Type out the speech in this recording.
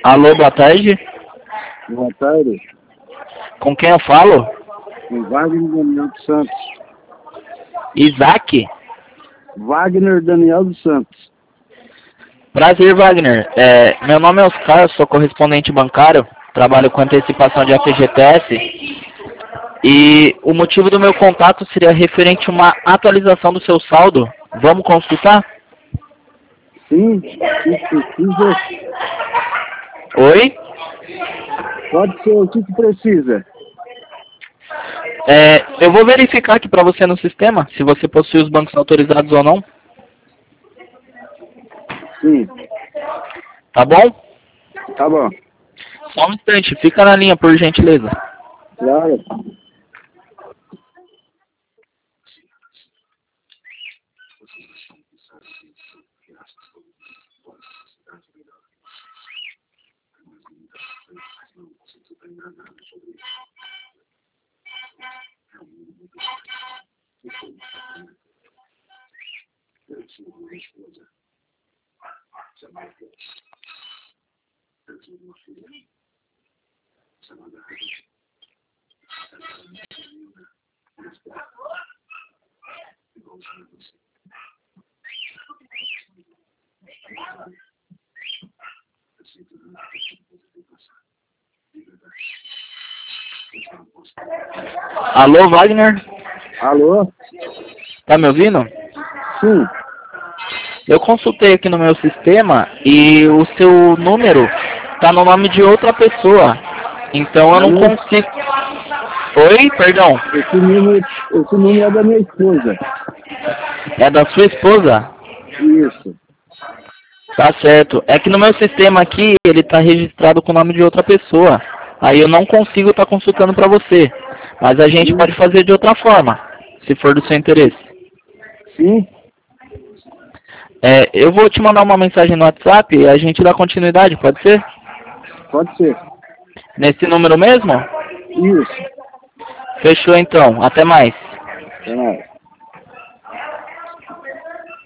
Alô, boa tarde. Boa tarde. Com quem eu falo? Com Wagner Daniel dos Santos. Isaac? Wagner Daniel dos Santos. Prazer, Wagner. Meu nome é Oscar, eu sou correspondente bancário, trabalho com antecipação de FGTS. E o motivo do meu contato seria referente a uma atualização do seu saldo. Vamos consultar? Sim, se precisa. Oi? Pode ser, o que precisa? Eu vou verificar aqui para você no sistema, se você possui os bancos autorizados ou não. Sim, Tá bom? tá bom. Só um instante, fica na linha, por gentileza. Claro. Alô, Wagner? Alô? Tá me ouvindo? Sim. Eu consultei aqui no meu sistema e o seu número tá no nome de outra pessoa. Então eu não consigo... Oi? Perdão. Esse número é da minha esposa. É da sua esposa? Isso. Tá certo. É que no meu sistema aqui, ele tá registrado com o nome de outra pessoa. Aí eu não consigo estar consultando para você. Mas a gente pode fazer de outra forma, se for do seu interesse. Sim, Eu vou te mandar uma mensagem no WhatsApp e a gente dá continuidade, pode ser? pode ser. Nesse número mesmo? Isso. Fechou então. Até mais. Até mais.